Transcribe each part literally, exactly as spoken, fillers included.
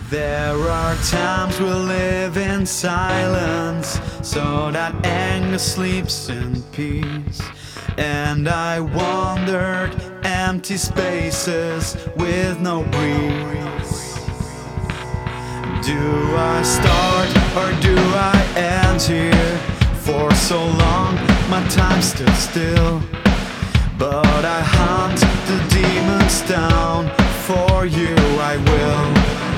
There are times we live in silence, so that anger sleeps in peace. And I wandered empty spaces with no breeze. Do I start or do I end here? For so long my time stood still, but I hunt the demons down. For you I will.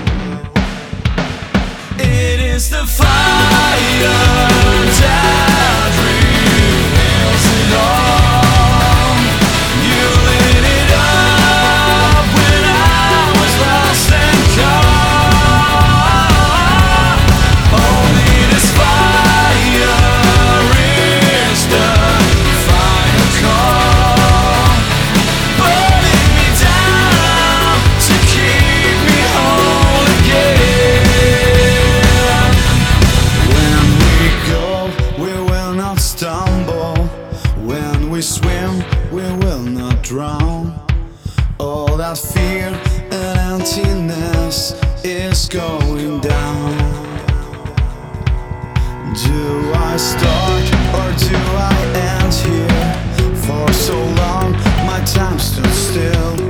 It is the fire that reveals it all. You lit it up when I was lost and gone. Only this fire is the final call, burning me down to keep me whole again. Stumble when we swim, we will not drown. All that fear and emptiness is going down. Do I start or do I end here? For so long my time stood still,